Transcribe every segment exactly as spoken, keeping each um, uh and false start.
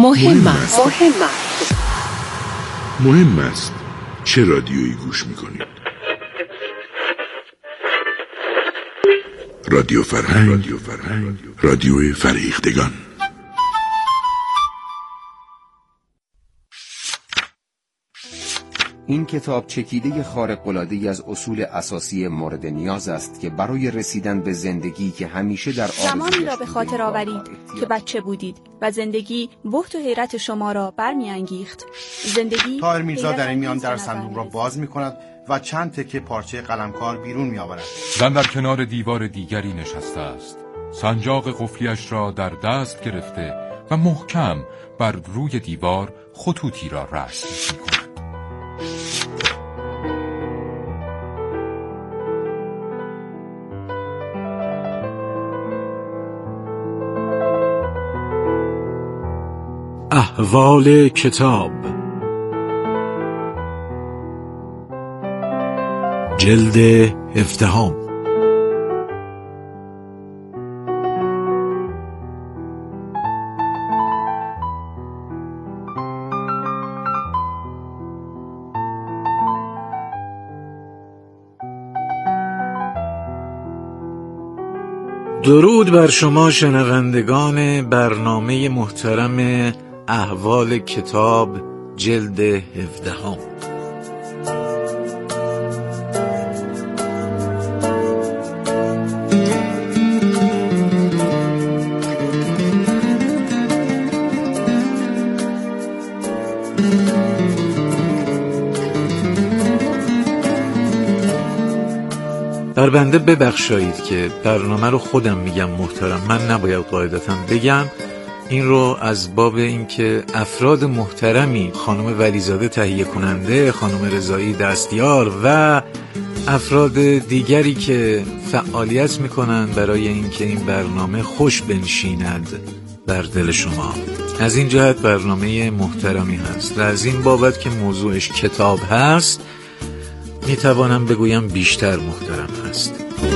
مهم است. مهم است. مهم است چه رادیویی گوش میکنید؟ رادیو فرهنگ، رادیو فرهنگ، رادیو فریختگان. این کتاب چکیده خارق‌العاده‌ای از اصول اساسی مورد نیاز است که برای رسیدن به زندگی که همیشه در آرزویش زمانی را به خاطر آورید که بچه بودید و زندگی بهت و حیرت شما را برمی‌انگیخت. زندگی طاهر میرزا در این میان در صندوق را باز می‌کند و چند تکه پارچه قلمکار بیرون می‌آورد. زن در کنار دیوار دیگری نشسته است. سنجاق قفلیش را در دست گرفته و محکم بر روی دیوار خطوطی را رسم می‌کند. احوال کتاب، جلد هفدهم. درود بر شما شنوندگان برنامه محترم احوال کتاب، جلد هفدهم. بر بنده ببخشایید که برنامه رو خودم میگم محترم، من نباید قاعدتا بگم. این رو از باب اینکه افراد محترمی، خانم ولیزاده تهیه کننده، خانم رضایی دستیار و افراد دیگری که فعالیت میکنن برای اینکه این برنامه خوش بنشیند بر دل شما، از این جهت برنامه محترمی هست و از این بابت که موضوعش کتاب هست میتوانم بگویم بیشتر محترم هست.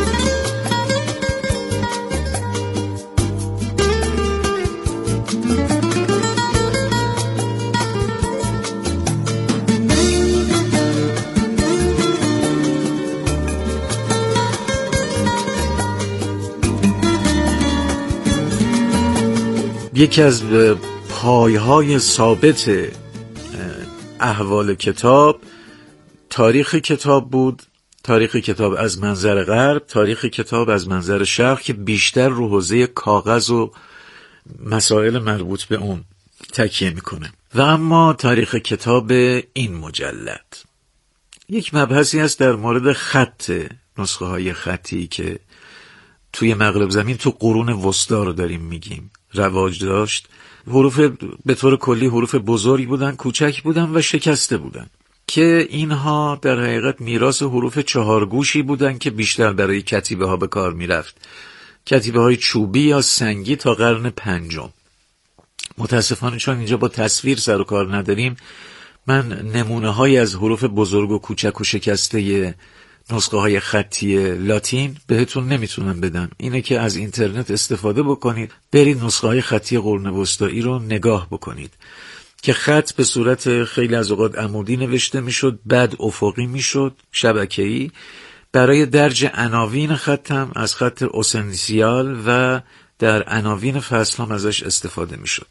یکی از پایهای ثابت احوال کتاب تاریخ کتاب بود. تاریخ کتاب از منظر غرب، تاریخ کتاب از منظر شرق که بیشتر رو حوزه کاغذ و مسائل مربوط به اون تکیه میکنه. و اما تاریخ کتاب این مجلد یک مبحثی است در مورد خط، نسخه های خطی که توی مغرب زمین تو قرون وسطا رو داریم میگیم رواج داشت. حروف به طور کلی حروف بزرگی بودن، کوچک بودن و شکسته بودن که اینها در حقیقت میراث حروف چهارگوشی بودن که بیشتر برای کتیبه ها به کار میرفت، کتیبه های چوبی یا سنگی تا قرن پنجم. متاسفانه چون اینجا با تصویر سر و کار نداریم، من نمونه های از حروف بزرگ و کوچک و شکسته نسخه های خطی لاتین بهتون نمیتونم بدم. اینه که از اینترنت استفاده بکنید، برید نسخه های خطی قرون وسطایی رو نگاه بکنید که خط به صورت خیلی از اوقات عمودی نوشته میشد، بعد افقی میشد، شبکه‌ای. برای درج عناوین خط هم از خط اوسنسیال و در عناوین فصل هم ازش استفاده میشد.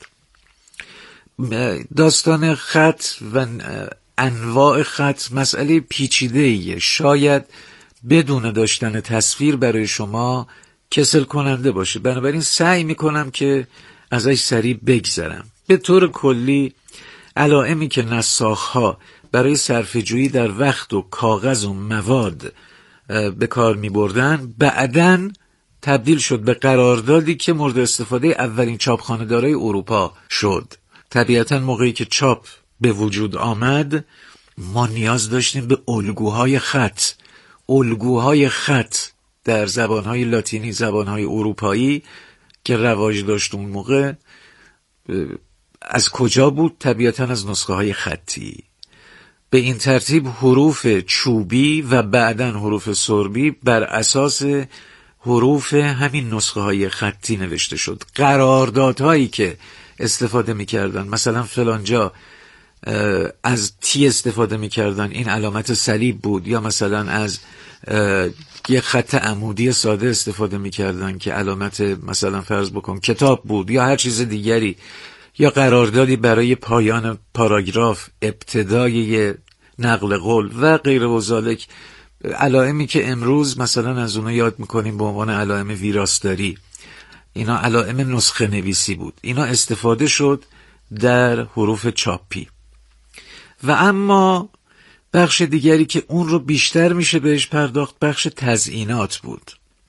داستان خط و انواع خط مسئله پیچیده‌ایه، شاید بدون داشتن تصویر برای شما کسل کننده باشه، بنابراین سعی میکنم که ازش سریع بگذرم. به طور کلی علائمی که نساخ‌ها برای صرفه‌جویی در وقت و کاغذ و مواد به کار می‌بردن، بعداً تبدیل شد به قراردادی که مورد استفاده اولین چاپخانه‌دارای اروپا شد. طبیعتاً موقعی که چاپ به وجود آمد، ما نیاز داشتیم به الگوهای خط. الگوهای خط در زبانهای لاتینی، زبانهای اروپایی که رواج داشت اون موقع، از کجا بود؟ طبیعتاً از نسخه های خطی. به این ترتیب حروف چوبی و بعداً حروف سربی بر اساس حروف همین نسخه های خطی نوشته شد. قراردادهایی که استفاده میکردن، مثلا فلانجا از تی استفاده میکردن، این علامت صلیب بود، یا مثلا از یک خط عمودی ساده استفاده میکردن که علامت مثلا فرض بکن کتاب بود، یا هر چیز دیگری، یا قراردادی برای پایان پاراگراف، ابتدای نقل قول و غیر و ذالک، علائمی که امروز مثلا از اونها یاد میکنیم به عنوان علائم ویراستاری. اینا علائم نسخه نویسی بود، اینا استفاده شد در حروف چاپی. و اما بخش دیگری که اون رو بیشتر میشه بهش پرداخت بخش تزیینات بود.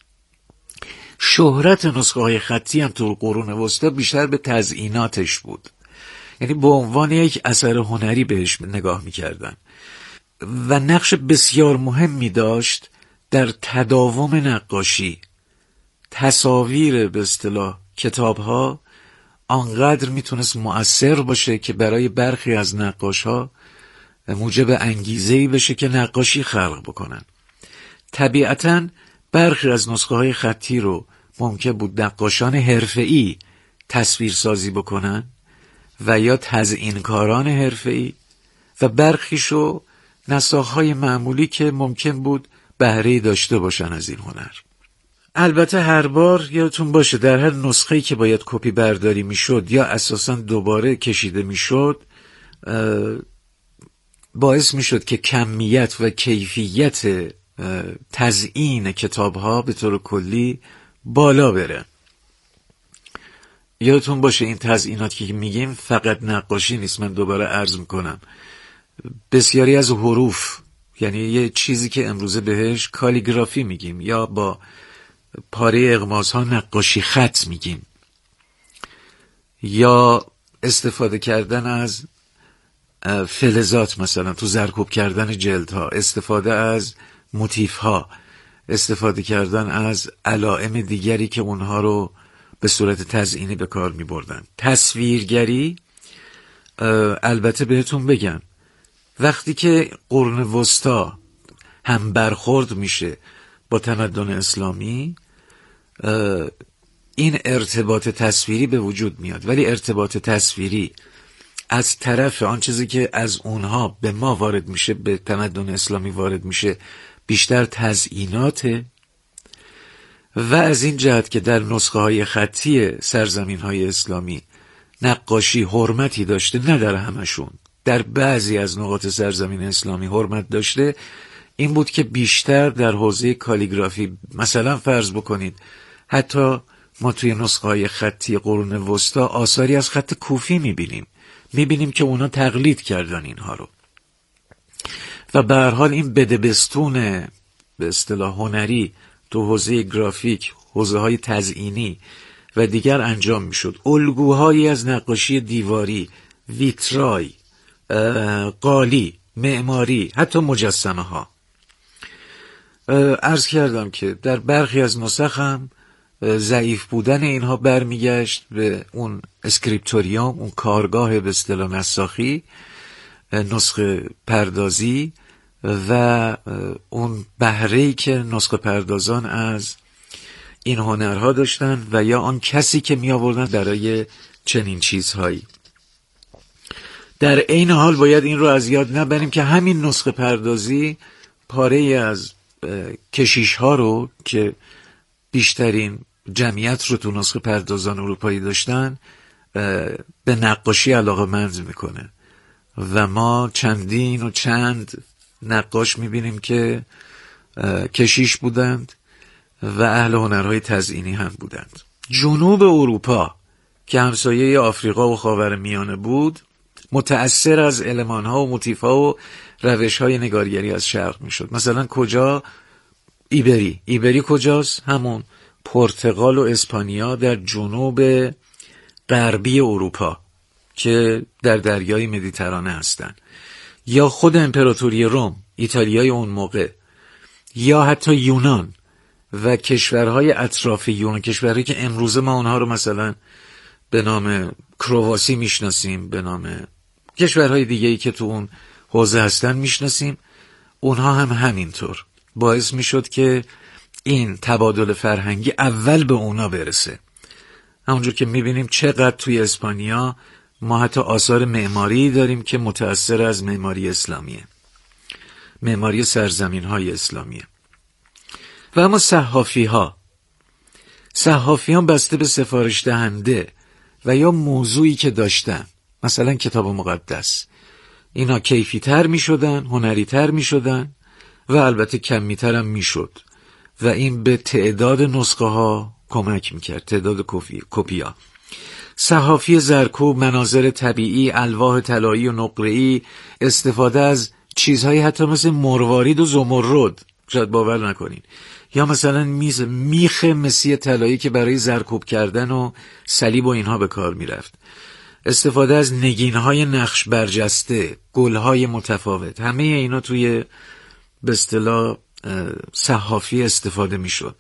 شهرت نسخه های خطی هم تو قرون وسطا بیشتر به تزییناتش بود، یعنی به عنوان یک اثر هنری بهش نگاه میکردن و نقش بسیار مهمی داشت در تداوم نقاشی. تصاویر به اصطلاح کتاب ها آنقدر میتونست مؤثر باشه که برای برخی از نقاش ها موجب انگیزه‌ای بشه که نقاشی خلق بکنن. طبیعتاً برخی از نسخه های خطی رو ممکن بود نقاشان حرفه‌ای تصویرسازی بکنن و یا تزیینکاران حرفه‌ای، و برخیشو نساخ‌های معمولی که ممکن بود بهره‌ای داشته باشن از این هنر. البته هر بار یادتون باشه در هر نسخه‌ای که باید کپی برداری میشد یا اساساً دوباره کشیده میشد، باعث میشد که کمیت و کیفیت تزیین کتاب‌ها به طور کلی بالا بره. یادتون باشه این تزیینات که میگیم فقط نقاشی نیست، من دوباره عرض میکنم بسیاری از حروف، یعنی یه چیزی که امروزه بهش کالیگرافی میگیم یا با پاره اغماز ها نقاشی خط میگیم، یا استفاده کردن از فلزات، مثلا تو زرکوب کردن جلدها، استفاده از موتیف ها، استفاده کردن از علائم دیگری که اونها رو به صورت تزیینی به کار می بردن. تصویرگری، البته بهتون بگم وقتی که قرون وسطا هم برخورد میشه با تمدن اسلامی، این ارتباط تصویری به وجود میاد، ولی ارتباط تصویری از طرف آن چیزی که از اونها به ما وارد میشه، به تمدن اسلامی وارد میشه، بیشتر تزییناته. و از این جهت که در نسخه های خطی سرزمین های اسلامی نقاشی حرمتی داشته، نه در همشون، در بعضی از نقاط سرزمین اسلامی حرمت داشته، این بود که بیشتر در حوزه کالیگرافی، مثلا فرض بکنید حتی ما توی نسخه های خطی قرون وسطا آثاری از خط کوفی میبینیم میبینیم که اونا تقلید کردن اینها رو، و به هر حال این بدبستون به اصطلاح هنری تو حوزه گرافیک، حوزه های تزیینی و دیگر انجام میشد. الگوهایی از نقاشی دیواری، ویترای، قالی، معماری، حتی مجسمه ها. عرض کردم که در برخی از نسخ هم ضعیف بودن اینها برمیگشت به اون اسکریپتوریوم، اون کارگاه به اصطلاح نساخی، نسخه پردازی و اون بهره‌ای که نسخه پردازان از این هنرها داشتن و یا آن کسی که می آوردن برای چنین چیزهایی. در عین حال باید این رو از یاد نبریم که همین نسخه پردازی پاره از کشیش ها رو که بیشترین جمعیت رو تو نسخه پردازان اروپایی داشتن به نقاشی علاقه‌مند میکنه و ما چندین و چند نقاش میبینیم که کشیش بودند و اهل هنرهای تزیینی هم بودند. جنوب اروپا که همسایه آفریقا و خاورمیانه بود متأثر از المانها و موتیفها و روشهای نگارگری از شرق میشد. مثلا کجا؟ ایبری. ایبری کجاست؟ همون پرتغال و اسپانیا در جنوب غربی اروپا که در دریای مدیترانه هستند، یا خود امپراتوری روم، ایتالیای اون موقع، یا حتی یونان و کشورهای اطراف یونان، کشورهایی که امروزه ما اونها رو مثلا به نام کرواسی میشناسیم، به نام کشورهای دیگه‌ای که تو اون حوزه هستن میشناسیم، اونها هم همینطور باعث میشد که این تبادل فرهنگی اول به اونا برسه همونجور که میبینیم چقدر توی اسپانیا ما حتی آثار معماری داریم که متأثر از معماری اسلامیه، معماری سرزمین های اسلامیه. و اما صحافی ها صحافیان بسته به سفارش دهنده و یا موضوعی که داشتن، مثلا کتاب مقدس، اینا کیفی تر می شدن، هنری تر می شدن و البته کمی تر هم می شد و این به تعداد نسخه ها کمک می کرد، تعداد کپیا. صحافی زرکوب، مناظر طبیعی، الواح طلایی و نقره‌ای، استفاده از چیزهایی حتی مثل مروارید و زمرد، شاید باور نکنین، یا مثلا میز میخ مسی طلایی که برای زرکوب کردن و صلیب و اینها به کار میرفت، استفاده از نگینهای نقش برجسته، گلهای متفاوت، همه اینا توی به اصطلاح صحافی استفاده میشد.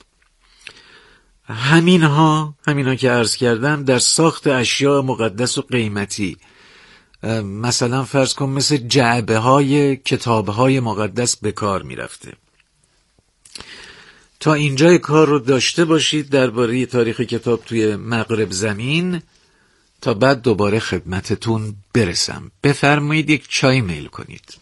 همینها همینها که عرض کردم در ساخت اشیاء مقدس و قیمتی، مثلا فرض کن مثل جعبه های کتاب های مقدس به کار می رفته. تا اینجای کار رو داشته باشید درباره تاریخ کتاب توی مغرب زمین، تا بعد دوباره خدمتتون برسم. بفرمایید یک چای میل کنید.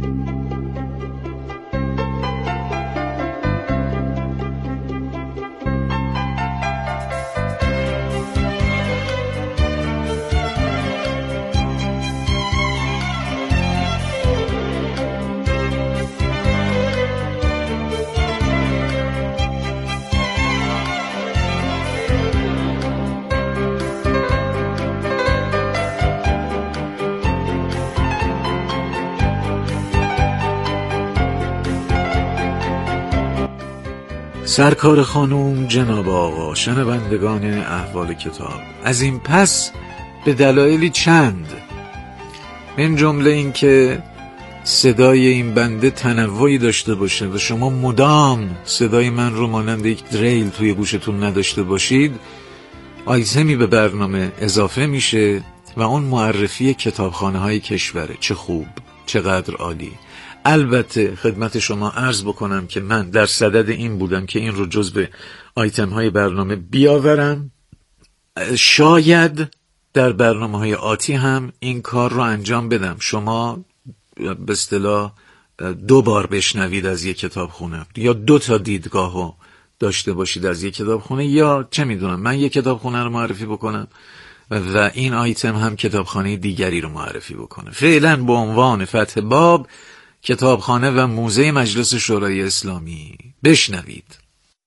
سرکار خانوم، جناب آقا، شنوندگان احوال کتاب، از این پس به دلایلی چند، من جمله این که صدای این بنده تنوعی داشته باشه و شما مدام صدای من رو مانند یک دریل توی گوشتون نداشته باشید، آیتمی به برنامه اضافه میشه و اون معرفی کتابخانه های کشوره. چه خوب، چقدر عالی. البته خدمت شما عرض بکنم که من در صدد این بودم که این رو جزو آیتم های برنامه بیاورم. شاید در برنامه های آتی هم این کار رو انجام بدم. شما به اصطلاح دو بار بشنوید از یک کتابخونه یا دو تا دیدگاه رو داشته باشید از یک کتابخونه، یا چه میدونم من یک کتابخونه رو معرفی بکنم و این آیتم هم کتابخانه دیگری رو معرفی بکنه. فعلا به عنوان فتح باب کتابخانه و موزه مجلس شورای اسلامی بشنوید.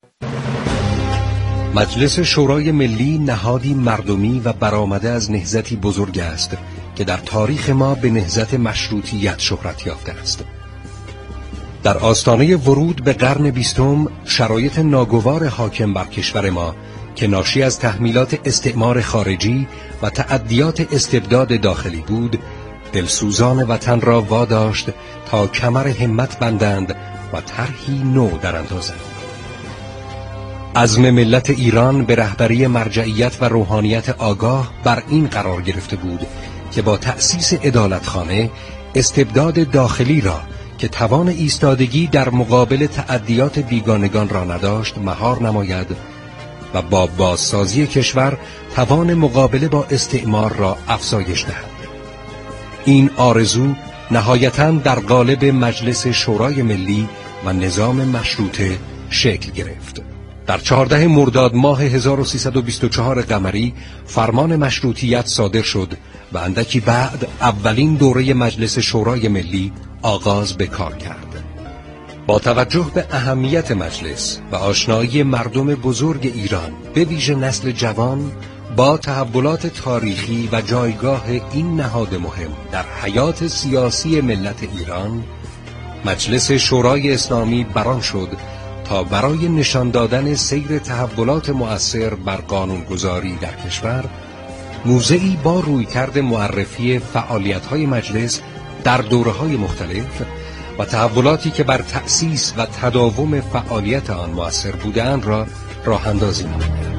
مجلس شورای ملی نهادی مردمی و برآمده از نهضتی بزرگ است که در تاریخ ما به نهضت مشروطیت شهرت یافته است. در آستانه ورود به قرن بیستم شرایط ناگوار حاکم بر کشور ما که ناشی از تحمیلات استعمار خارجی و تعدیات استبداد داخلی بود، دلسوزان وطن را واداشت تا کمر همت بندند و طرحی نو دراندازند. عزم ملت ایران به رهبری مرجعیت و روحانیت آگاه بر این قرار گرفته بود که با تأسیس عدالتخانه استبداد داخلی را که توان ایستادگی در مقابل تعدیات بیگانگان را نداشت مهار نماید و با بازسازی کشور توان مقابله با استعمار را افزایش دهد. این آرزو نهایتاً در قالب مجلس شورای ملی و نظام مشروطه شکل گرفت. در چهاردهم مرداد ماه هزار و سیصد و بیست و چهار قمری فرمان مشروطیت صادر شد و اندکی بعد اولین دوره مجلس شورای ملی آغاز به کار کرد. با توجه به اهمیت مجلس و آشنایی مردم بزرگ ایران به ویژه نسل جوان با تحولات تاریخی و جایگاه این نهاد مهم در حیات سیاسی ملت ایران، مجلس شورای اسلامی بران شد تا برای نشان دادن سیر تحولات مؤثر بر قانونگذاری در کشور، موضعی با رویکرد معرفی فعالیت‌های مجلس در دوره‌های مختلف و تحولاتی که بر تأسیس و تداوم فعالیت آن مؤثر بودند را راه اندازی نماید.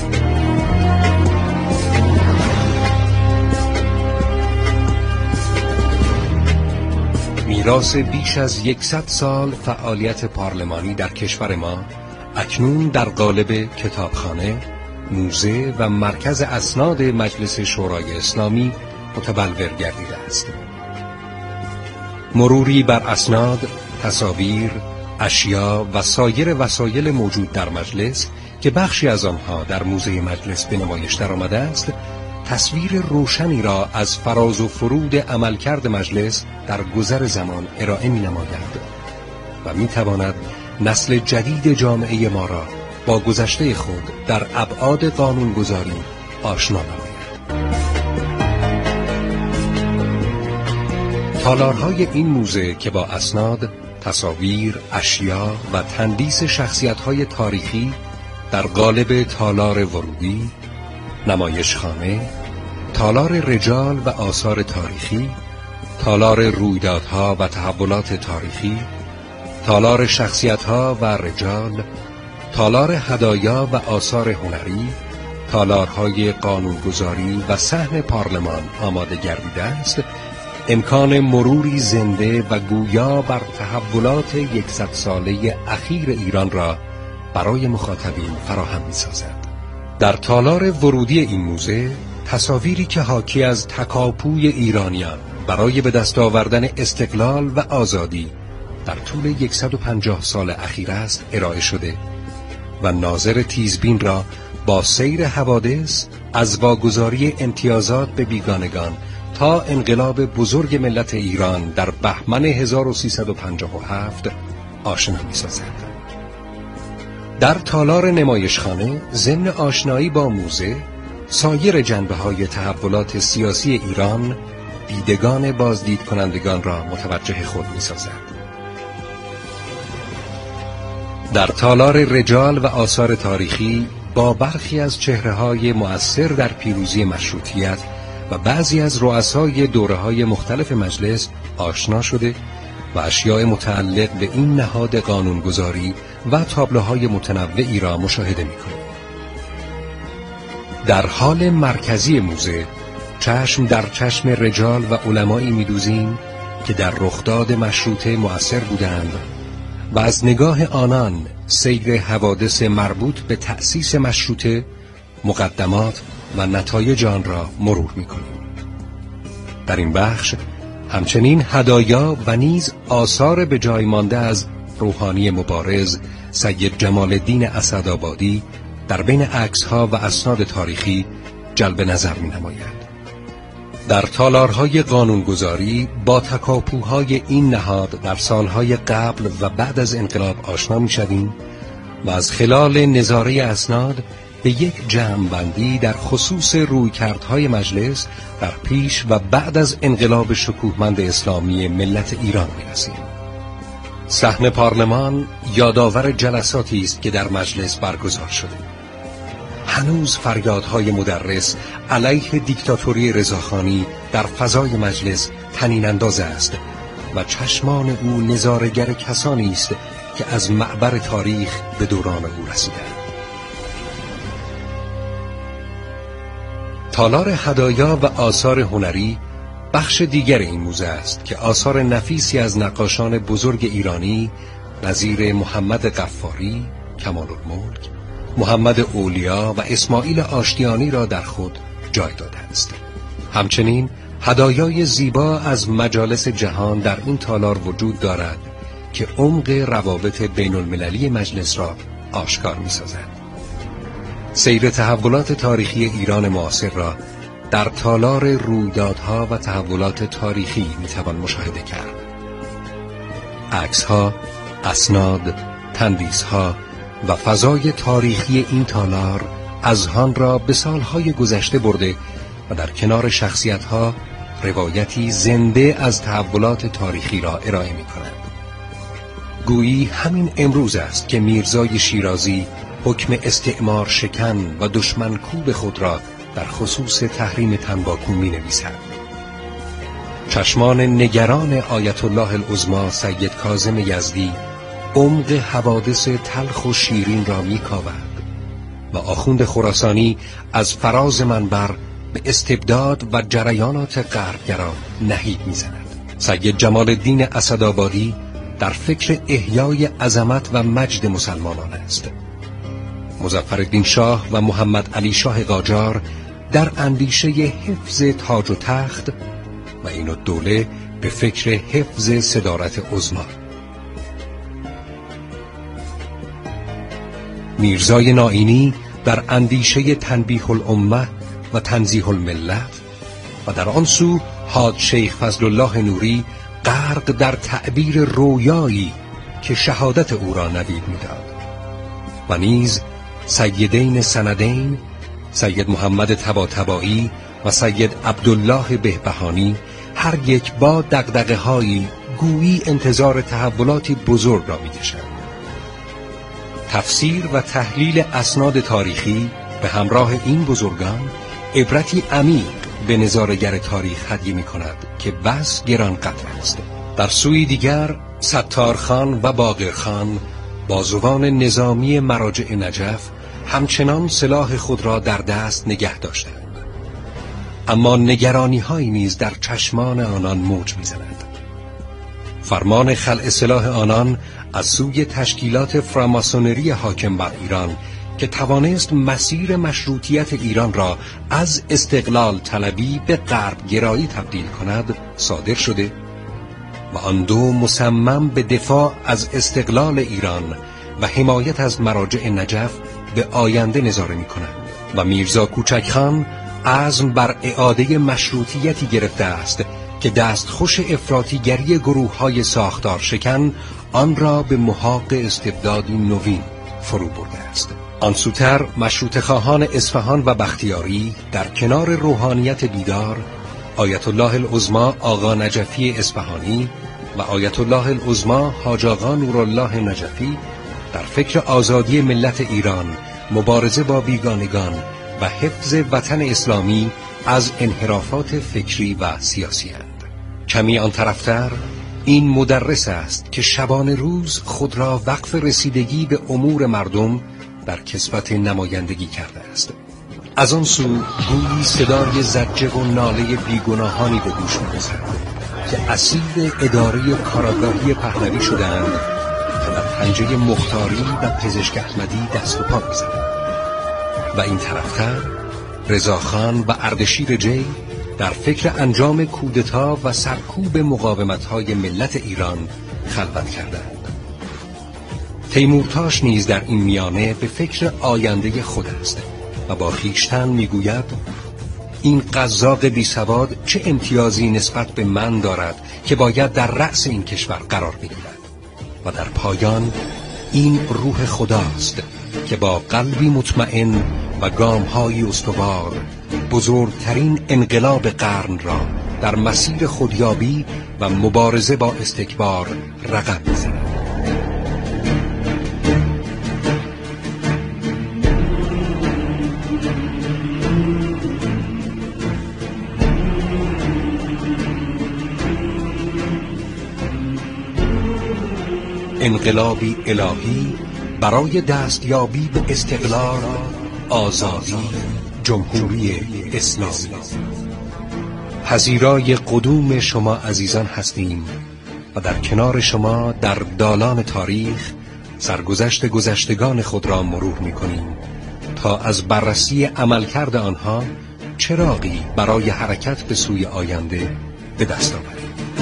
میراث بیش از یکصد سال فعالیت پارلمانی در کشور ما اکنون در قالب کتابخانه، موزه و مرکز اسناد مجلس شورای اسلامی متبلور گردیده است. مروری بر اسناد، تصاویر، اشیا و سایر وسایل موجود در مجلس که بخشی از آنها در موزه مجلس به نمایش درآمده است، تصویر روشنی را از فراز و فرود عملکرد مجلس در گذر زمان ارائه می‌نماید و می‌تواند نسل جدید جامعه ما را با گذشته خود در ابعاد قانونگذاری آشنا نماید. تالارهای این موزه که با اسناد، تصاویر، اشیا و تندیس شخصیت‌های تاریخی در قالب تالار ورودی، نمایشخانه، تالار رجال و آثار تاریخی، تالار رویدادها و تحولات تاریخی، تالار شخصیت‌ها و رجال، تالار هدایا و آثار هنری، تالارهای قانونگذاری و صحن پارلمان آماده گردیده است، امکان مروری زنده و گویا بر تحولات یکصد ساله اخیر ایران را برای مخاطبین فراهم می‌سازد. در تالار ورودی این موزه، تصاویری که حاکی از تکاپوی ایرانیان برای به دست آوردن استقلال و آزادی در طول صد و پنجاه سال اخیر است ارائه شده و ناظر تیزبین را با سیر حوادث از واگذاری امتیازات به بیگانگان تا انقلاب بزرگ ملت ایران در بهمن هزار و سیصد و پنجاه و هفت آشنا می‌سازد. در تالار نمایشخانه ضمن آشنایی با موزه، سایر جنبه‌های تحولات سیاسی ایران دیدگان بازدید کنندگان را متوجه خود می‌سازد. در تالار رجال و آثار تاریخی با برخی از چهره‌های مؤثر در پیروزی مشروطیت و بعضی از رؤسای دوره‌های مختلف مجلس آشنا شده و اشیاء متعلق به این نهاد قانونگذاری و تابلوهای متنوعی را مشاهده می‌کنیم. در حال مرکزی موزه چشم در چشم رجال و علمایی می‌دوزیم که در رخداد مشروطه مؤثر بودند و از نگاه آنان سیر حوادث مربوط به تأسیس مشروطه، مقدمات و نتایج آن را مرور می‌کنیم. در این بخش همچنین هدایا و نیز آثار به جای مانده از روحانی مبارز سید جمال الدین اسدآبادی در بین عکس‌ها و اسناد تاریخی جلب نظر می‌نماید. در تالارهای قانونگذاری با تکاپوهای این نهاد در سالهای قبل و بعد از انقلاب آشنا می‌شویم و از خلال نظاره اسناد به یک جمع‌بندی در خصوص رویکردهای مجلس در پیش و بعد از انقلاب شکوهمند اسلامی ملت ایران می‌رسیم. صحن پارلمان یادآور جلساتی است که در مجلس برگزار شده. هنوز فریادهای مدرس علیه دیکتاتوری رضاخانی در فضای مجلس طنین انداز است و چشمان او نظاره‌گر کسانی است که از معبر تاریخ به دوران او رسیدند. تالار هدایا و آثار هنری بخش دیگر این موزه است که آثار نفیسی از نقاشان بزرگ ایرانی نظیر محمد غفاری، کمال الملک، محمد اولیا و اسماعیل آشتیانی را در خود جای داده است. همچنین هدایای زیبا از مجالس جهان در این تالار وجود دارد که عمق روابط بین المللی مجلس را آشکار می سازد. سیر تحولات تاریخی ایران معاصر را در تالار رویدادها و تحولات تاریخی می توان مشاهده کرد. عکس‌ها، اسناد، تندیس‌ها و فضای تاریخی این تالار اذهان را به سالهای گذشته برده و در کنار شخصیت‌ها روایتی زنده از تحولات تاریخی را ارائه می کند. گویی همین امروز است که میرزای شیرازی حکم استعمار شکن و دشمن کوب خود را در خصوص تحریم تنباکو می نویسد. چشمان نگران آیت الله العظمی سید کاظم یزدی عمق حوادث تلخ و شیرین را می کاود و آخوند خراسانی از فراز منبر به استبداد و جریانات غربگرا نهیب می زند. سید جمال الدین اسدآبادی در فکر احیای عظمت و مجد مسلمانان است. مظفرالدین شاه و محمد علی شاه قاجار در اندیشه حفظ تاج و تخت و این الدوله به فکر حفظ صدارت عظما. میرزای نائینی در اندیشه تنبیه الامه و تنزیه الملت و در آن سو حاج شیخ فضل الله نوری غرق در تعبیر رویایی که شهادت او را نوید می‌داد. و نیز سیدین سندین سید محمد طباطبایی و سید عبدالله بهبهانی هر یک با دغدغه‌هایی گویی انتظار تحولاتی بزرگ را می‌کشند. تفسیر و تحلیل اسناد تاریخی به همراه این بزرگان عبرتی عمیق به نظاره‌گر تاریخ هدیه می‌کند که بس گران قدر است. در سوی دیگر ستارخان و باقرخان بازوان نظامی مراجع نجف همچنان سلاح خود را در دست نگه داشتند، اما نگرانی هایی نیز در چشمان آنان موج می‌زند. فرمان خلع سلاح آنان از سوی تشکیلات فراماسونری حاکم بر ایران که توانست مسیر مشروطیت ایران را از استقلال طلبی به غرب گرایی تبدیل کند صادر شده و آن دو مصمم به دفاع از استقلال ایران و حمایت از مراجع نجف به آینده نظاره می کنند و میرزا کوچک خان عزم بر اعاده مشروطیتی گرفته است که دستخوش افراطیگری گروه های ساختار شکن آن را به محاق استبدادی نوین فرو برده است. آن سوتر مشروطه خواهان اصفهان و بختیاری در کنار روحانیت بیدار آیت الله العظما آقا نجفی اصفهانی و آیت الله العظما حاج آقا نورالله نجفی در فکر آزادی ملت ایران، مبارزه با بیگانگان و حفظ وطن اسلامی از انحرافات فکری و سیاسی اند. کمی آن طرفتر این مدرس است که شبانه روز خود را وقف رسیدگی به امور مردم در کسوت نمایندگی کرده است. از آن سو گویی صدای زجه و ناله بیگناهانی به گوش می‌رسد که اسیر اداره کاراگاهی پهلوی شده‌اند که در پنجه مختاری و پزشک احمدی دست و پا می‌زنند. و این طرفتر رضاخان و اردشیر جی در فکر انجام کودتا و سرکوب مقاومت‌های ملت ایران خلوت کردند. تیمورتاش نیز در این میانه به فکر آینده خود است و با خویشتن میگوید این قزاق بی سواد چه امتیازی نسبت به من دارد که باید در رأس این کشور قرار بگیرد. و در پایان این روح خداست که با قلبی مطمئن و گام‌های استوار بزرگترین انقلاب قرن را در مسیر خودیابی و مبارزه با استکبار رقم می‌زند. انقلابی الهی برای دستیابی به استقلال، آزادی، جمهوری اسلامی. پذیرای قدوم شما عزیزان هستیم و در کنار شما در دالان تاریخ سرگذشت گذشتگان خود را مرور می‌کنیم تا از بررسی عملکرد آنها چراغی برای حرکت به سوی آینده به دست آوریم.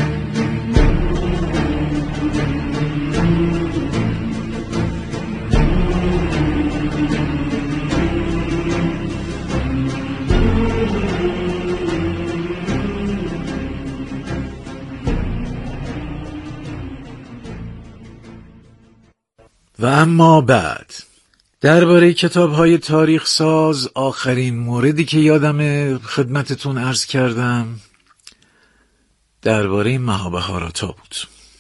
و اما بعد درباره کتاب‌های تاریخ ساز آخرین موردی که یادم خدمتتون عرض کردم درباره مهابهاراتا بود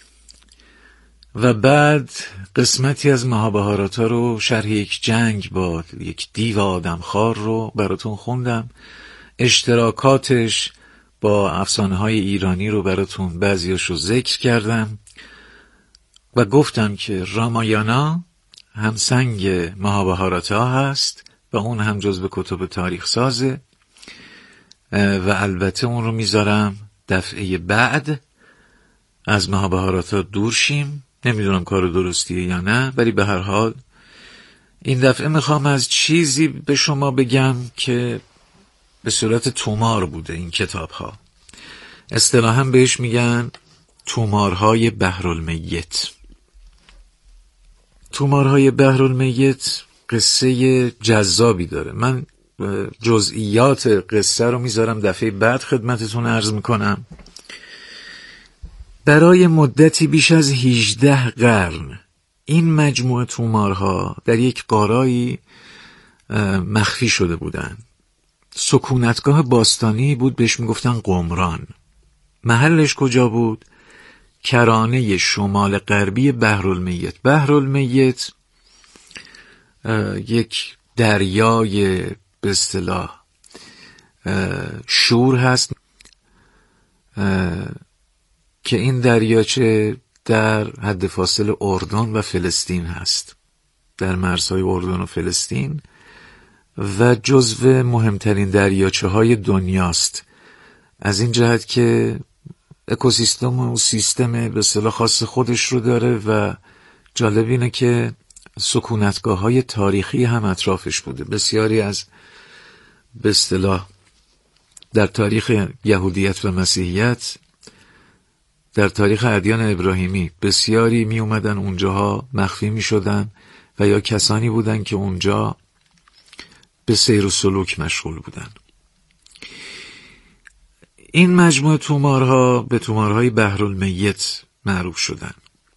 و بعد قسمتی از مهابهاراتا رو شرح یک جنگ با یک دیو آدمخوار رو براتون خوندم. اشتراکاتش با افسانه‌های ایرانی رو براتون بعضیاشو ذکر کردم و گفتم که رامایانا همسنگ مهابهاراتا هست و اون هم جزو کتب تاریخ سازه و البته اون رو میذارم دفعه بعد از مهابهاراتا دور شیم. نمیدونم کار درستیه یا نه، ولی به هر حال این دفعه میخوام از چیزی به شما بگم که به صورت تومار بوده. این کتاب ها اصطلاحاً بهش میگن تومارهای بحرالمیت. تومارهای بحرالمیت قصه جذابی داره. من جزئیات قصه رو میذارم دفعه بعد خدمتتون عرض میکنم. برای مدتی بیش از هجده قرن این مجموعه تومارها در یک غارایی مخفی شده بودن. سکونتگاه باستانی بود، بهش میگفتن قمران. محلش کجا بود؟ کرانه شمال غربی بحرالمیت. بحرالمیت یک دریای به اصطلاح شور هست که این دریاچه در حد فاصل اردن و فلسطین هست، در مرزهای اردن و فلسطین، و جزو مهمترین دریاچه های دنیاست. از این جهت که اکوسیستم و سیستم به اصطلاح خاص خودش رو داره و جالب اینه که سکونتگاه های تاریخی هم اطرافش بوده. بسیاری از به اصطلاح در تاریخ یهودیت و مسیحیت، در تاریخ ادیان ابراهیمی بسیاری می اومدن اونجاها مخفی می شدن و یا کسانی بودن که اونجا به سیر و سلوک مشغول بودن. این مجموعه تومارها به تومارهای بحرالمیت معروف شدن.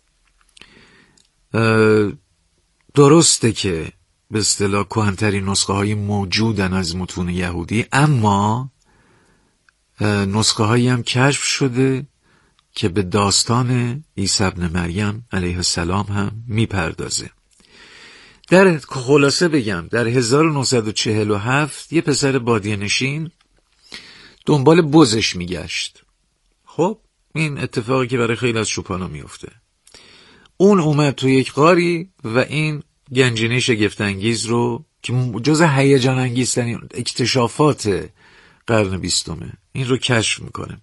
درسته که به اصطلاح کهن‌ترین نسخه های موجودن از متون یهودی، اما نسخه هایی هم کشف شده که به داستان عیسی ابن مریم علیه السلام هم میپردازه. در خلاصه بگم در هزار و نهصد و چهل و هفت یه پسر بادیه نشین دنبال بزش میگشت. خب این اتفاقی که برای خیلی از چوپانا میفته. اون اومد تو یک غاری و این گنجینه شگفت‌انگیز رو که جز هیجان انگیزترین اکتشافات قرن بیستمه این رو کشف میکنه.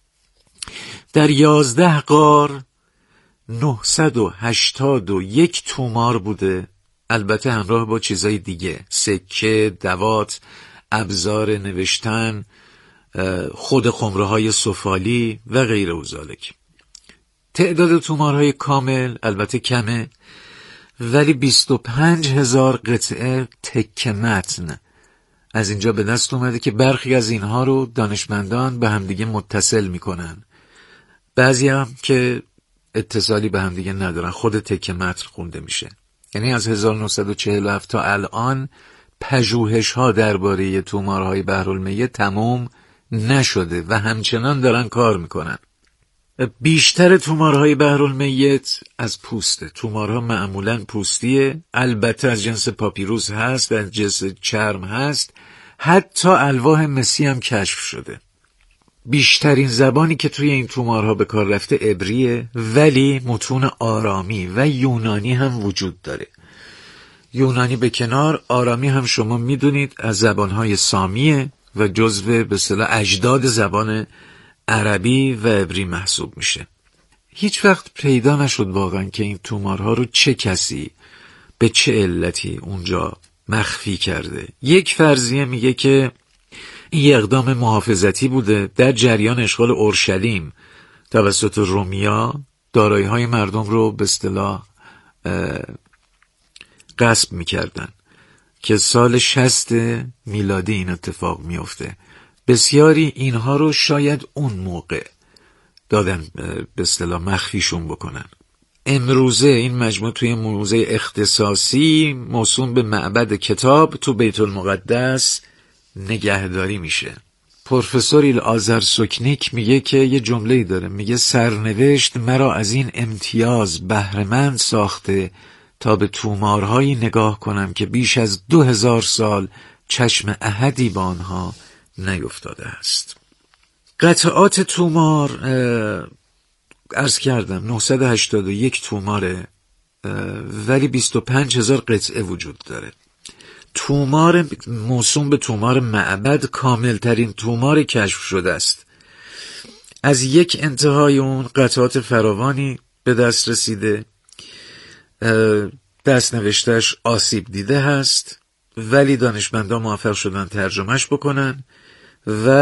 در یازده غار نهصد و هشتاد و یک تومار بوده، البته همراه با چیزای دیگه، سکه، دوات، ابزار نوشتن، خود خمره های سفالی و غیره و ذالک. تعداد تومارهای کامل البته کمه، ولی بیست و پنج هزار قطعه تکه متن از اینجا به دست اومده که برخی از اینها رو دانشمندان به همدیگه متصل میکنن، بعضی هم که اتصالی به همدیگه ندارن، خود تکه متن خونده میشه. یعنی از هزار و نهصد و چهل و هفت تا الان پژوهش ها درباره تومارهای بحرالمیت تموم نشده و همچنان دارن کار میکنن. بیشتر تومارهای بحرالمیت از پوسته. تومارها معمولاً پوستیه، البته از جنس پاپیروس هست، از جنس چرم هست، حتی الواح مسی هم کشف شده. بیشترین زبانی که توی این تومارها به کار رفته عبریه، ولی متون آرامی و یونانی هم وجود داره. یونانی به کنار، آرامی هم شما میدونید از زبانهای سامیه و جزو به اصطلاح اجداد زبان عربی و عبری محسوب میشه. هیچ وقت پیدا نشد واقعا که این تومارها رو چه کسی به چه علتی اونجا مخفی کرده. یک فرضیه میگه که این اقدام محافظتی بوده. در جریان اشغال اورشلیم توسط رومیا دارایی‌های مردم رو به اصطلاح غصب میکردن که سال شصت میلادی این اتفاق میفته. بسیاری اینها رو شاید اون موقع دادن به اصطلاح مخفیشون بکنن. امروزه این مجموعه توی موزه اختصاصی موسوم به معبد کتاب تو بیت المقدس نگهداری میشه. پروفسور ایلآزر سوکنیک میگه که یه جمله‌ای داره، میگه سرنوشت مرا از این امتیاز بهره‌مند ساخته تا به تومارهایی نگاه کنم که بیش از دو هزار سال چشم احدی با آنها نیفتاده است. قطعات تومار عرض کردم نهصد و هشتاد و یک توماره، ولی بیست و پنج هزار قطعه وجود داره. تومار موسوم به تومار معبد کامل ترین تومار کشف شده است. از یک انتهای اون قطعات فراوانی به دست رسیده. دست نوشتهش آسیب دیده هست، ولی دانشمندان موفق شدن ترجمهش بکنن و